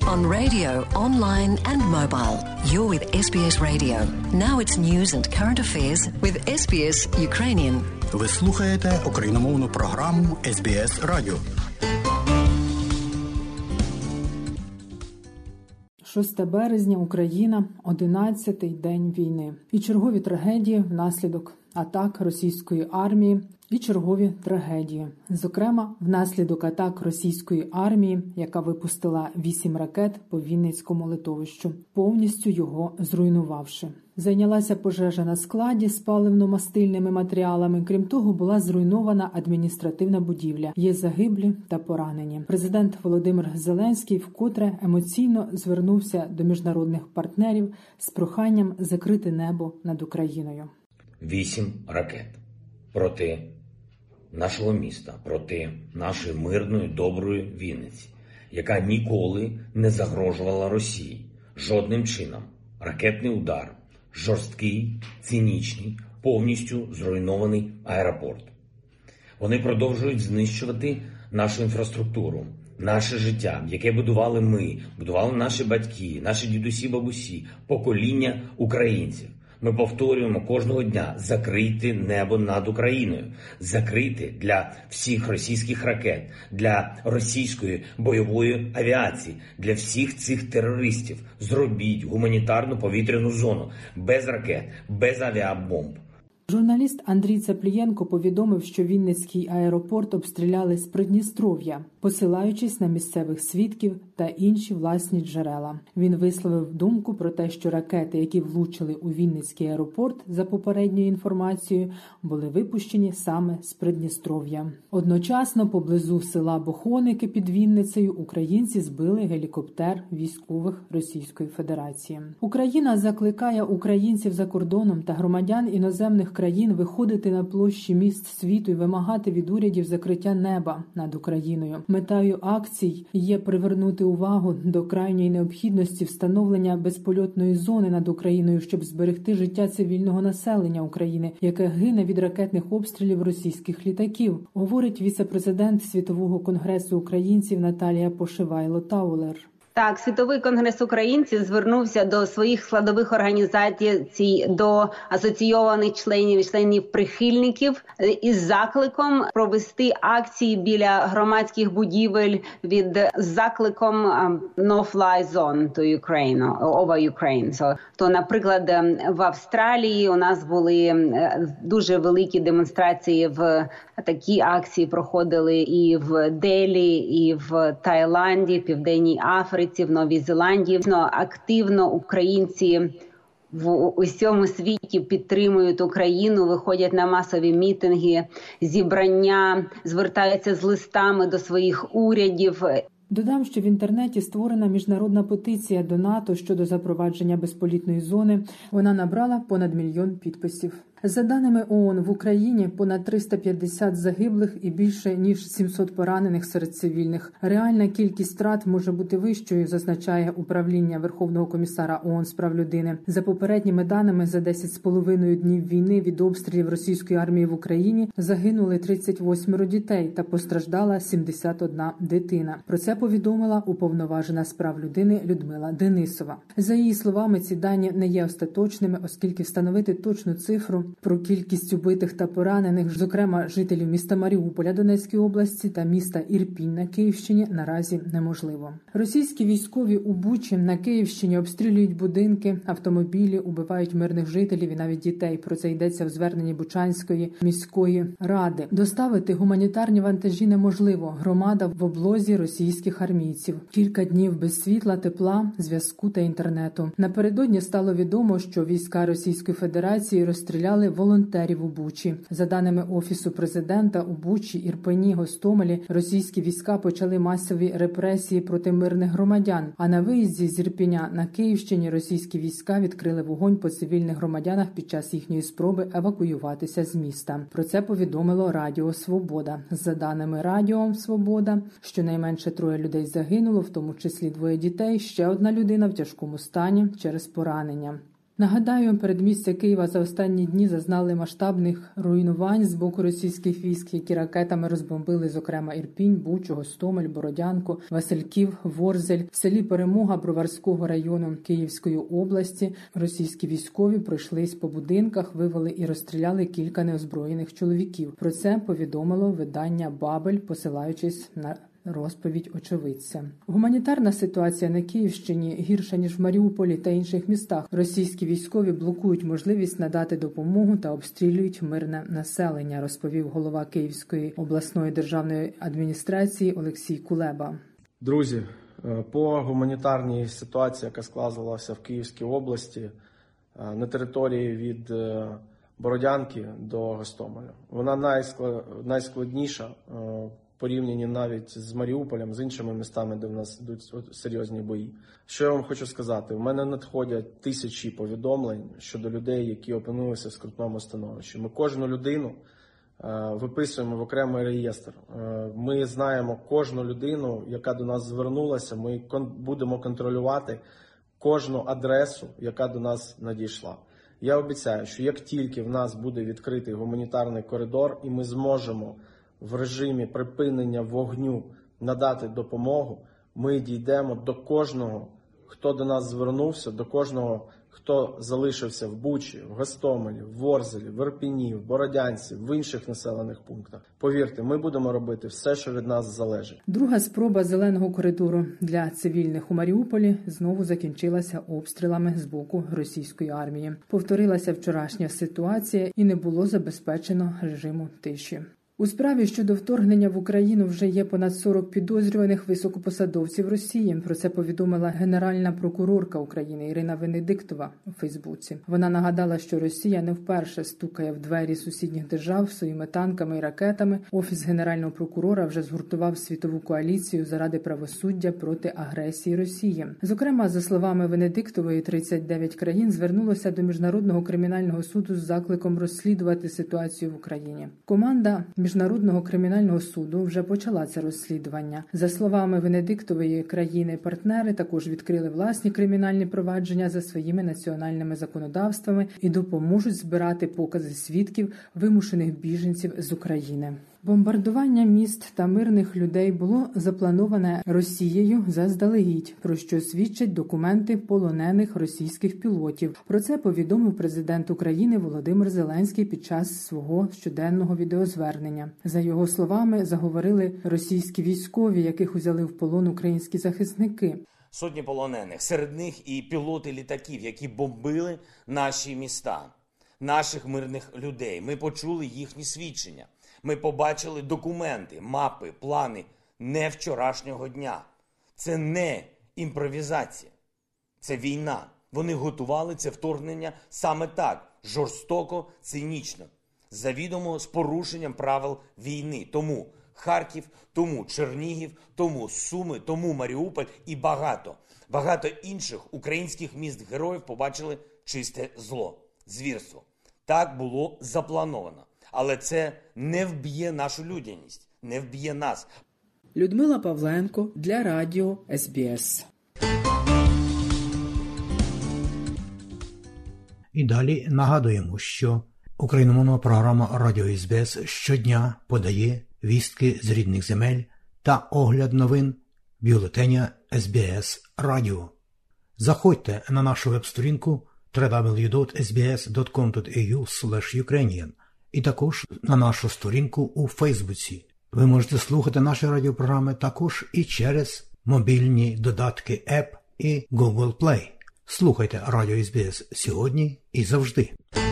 On radio, online and mobile. You're with SBS Radio. Now it's news and current affairs with SBS Ukrainian. Ви слухаєте україномовну програму SBS Radio. 6 березня, Україна, 11-й день війни. І чергові трагедії внаслідок атак російської армії, і чергові трагедії. Зокрема, внаслідок атак російської армії, яка випустила 8 ракет по Вінницькому литовищу, повністю його зруйнувавши. Зайнялася пожежа на складі з паливно-мастильними матеріалами. Крім того, була зруйнована адміністративна будівля. Є загиблі та поранені. Президент Володимир Зеленський вкотре емоційно звернувся до міжнародних партнерів з проханням закрити небо над Україною. 8 ракет проти нашого міста, проти нашої мирної, доброї Вінниці, яка ніколи не загрожувала Росії жодним чином. Ракетний удар, жорсткий, цинічний, повністю зруйнований аеропорт. Вони продовжують знищувати нашу інфраструктуру, наше життя, яке будували ми, будували наші батьки, наші дідусі, бабусі, покоління українців. Ми повторюємо кожного дня: закрити небо над Україною, закрити для всіх російських ракет, для російської бойової авіації, для всіх цих терористів. Зробіть гуманітарну повітряну зону без ракет, без авіабомб. Журналіст Андрій Цаплієнко повідомив, що Вінницький аеропорт обстріляли з Придністров'я, посилаючись на місцевих свідків та інші власні джерела. Він висловив думку про те, що ракети, які влучили у Вінницький аеропорт, за попередньою інформацією, були випущені саме з Придністров'я. Одночасно, поблизу села Бохоники під Вінницею, українці збили гелікоптер військових Російської Федерації. Україна закликає українців за кордоном та громадян іноземних країн виходити на площі міст світу і вимагати від урядів закриття неба над Україною. Метою акцій є привернути увагу до крайньої необхідності встановлення безпольотної зони над Україною, щоб зберегти життя цивільного населення України, яке гине від ракетних обстрілів російських літаків, говорить віце-президент Світового конгресу українців Наталія Пошивайло-Таулер. Так, Світовий конгрес українців звернувся до своїх складових організацій, до асоційованих членів прихильників із закликом провести акції біля громадських будівель з закликом «No Fly Zone to Ukraine», «Over Ukraine». То, наприклад, в Австралії у нас були дуже великі демонстрації, такі акції проходили і в Делі, і в Таїланді, в Південній Африці, в Новій Зеландії. Активно українці в усьому світі підтримують Україну, виходять на масові мітинги, зібрання, звертаються з листами до своїх урядів. Додам, що в інтернеті створена міжнародна петиція до НАТО щодо запровадження безполітної зони. Вона набрала понад 1 мільйон підписів. За даними ООН, в Україні понад 350 загиблих і більше ніж 700 поранених серед цивільних. Реальна кількість втрат може бути вищою, зазначає управління Верховного комісара ООН з прав людини. За попередніми даними, за 10,5 днів війни від обстрілів російської армії в Україні загинули 38 дітей та постраждала 71 дитина. Про це повідомила уповноважена з прав людини Людмила Денисова. За її словами, ці дані не є остаточними, оскільки встановити точну цифру про кількість убитих та поранених, зокрема жителів міста Маріуполя Донецької області та міста Ірпінь на Київщині, наразі неможливо. Російські військові у Бучі на Київщині обстрілюють будинки, автомобілі, убивають мирних жителів і навіть дітей. Про це йдеться в зверненні Бучанської міської ради. Доставити гуманітарні вантажі неможливо. Громада в облозі російських армійців. Кілька днів без світла, тепла, зв'язку та інтернету. Напередодні стало відомо, що війська Російської Федерації розстріляли волонтерів у Бучі. За даними Офісу президента, у Бучі, Ірпені, Гостомелі російські війська почали масові репресії проти мирних громадян. А на виїзді з Ірпеня на Київщині російські війська відкрили вогонь по цивільних громадянах під час їхньої спроби евакуюватися з міста. Про це повідомило Радіо Свобода. За даними Радіо Свобода, щонайменше 3 людей загинуло, в тому числі 2 дітей, ще 1 людина в тяжкому стані через поранення. Нагадаю, передмістя Києва за останні дні зазнали масштабних руйнувань з боку російських військ, які ракетами розбомбили, зокрема, Ірпінь, Бучу, Гостомель, Бородянку, Васильків, Ворзель. В селі Перемога Броварського району Київської області російські військові пройшлись по будинках, вивели і розстріляли кілька неозброєних чоловіків. Про це повідомило видання «Бабель», посилаючись на розповідь очевидця. Гуманітарна ситуація на Київщині гірша, ніж в Маріуполі та інших містах. Російські військові блокують можливість надати допомогу та обстрілюють мирне населення, розповів голова Київської обласної державної адміністрації Олексій Кулеба. Друзі, по гуманітарній ситуації, яка склалася в Київській області, на території від Бородянки до Гостомеля, вона найскладніша, порівняні навіть з Маріуполем, з іншими містами, де в нас йдуть серйозні бої. Що я вам хочу сказати? У мене надходять тисячі повідомлень щодо людей, які опинилися в скрутному становищі. Ми кожну людину виписуємо в окремий реєстр. Ми знаємо кожну людину, яка до нас звернулася. Ми будемо контролювати кожну адресу, яка до нас надійшла. Я обіцяю, що як тільки в нас буде відкритий гуманітарний коридор і ми зможемо в режимі припинення вогню надати допомогу, ми дійдемо до кожного, хто до нас звернувся, до кожного, хто залишився в Бучі, в Гостомелі, в Ворзелі, в Ірпіні, в Бородянці, в інших населених пунктах. Повірте, ми будемо робити все, що від нас залежить. Друга спроба зеленого коридору для цивільних у Маріуполі знову закінчилася обстрілами з боку російської армії. Повторилася вчорашня ситуація і не було забезпечено режиму тиші. У справі щодо вторгнення в Україну вже є понад 40 підозрюваних високопосадовців Росії. Про це повідомила Генеральна прокурорка України Ірина Венедиктова у Фейсбуці. Вона нагадала, що Росія не вперше стукає в двері сусідніх держав своїми танками і ракетами. Офіс Генерального прокурора вже згуртував світову коаліцію заради правосуддя проти агресії Росії. Зокрема, за словами Венедиктової, 39 країн звернулося до Міжнародного кримінального суду з закликом розслідувати ситуацію в Україні. Команда Міжнародного кримінального суду вже почала це розслідування. За словами Венедиктової, країни-партнери також відкрили власні кримінальні провадження за своїми національними законодавствами і допоможуть збирати покази свідків вимушених біженців з України. Бомбардування міст та мирних людей було заплановане Росією заздалегідь, про що свідчать документи полонених російських пілотів. Про це повідомив президент України Володимир Зеленський під час свого щоденного відеозвернення. За його словами, заговорили російські військові, яких узяли в полон українські захисники. Сотні полонених, серед них і пілоти літаків, які бомбили наші міста, наших мирних людей. Ми почули їхні свідчення. Ми побачили документи, мапи, плани не вчорашнього дня. Це не імпровізація, це війна. Вони готували це вторгнення саме так, жорстоко, цинічно, завідомо з порушенням правил війни. Тому Харків, тому Чернігів, тому Суми, тому Маріуполь і багато інших українських міст-героїв побачили чисте зло, звірство. Так було заплановано. Але це не вб'є нашу людяність, не вб'є нас. Людмила Павленко для радіо СБС. І далі нагадуємо, що україномовна програма Радіо СБС щодня подає вістки з рідних земель та огляд новин бюлетеня СБС Радіо. Заходьте на нашу веб-сторінку www.sbs.com.au/Ukrainian і також на нашу сторінку у Фейсбуці. Ви можете слухати наші радіопрограми також і через мобільні додатки App і Google Play. Слухайте Радіо СБС сьогодні і завжди.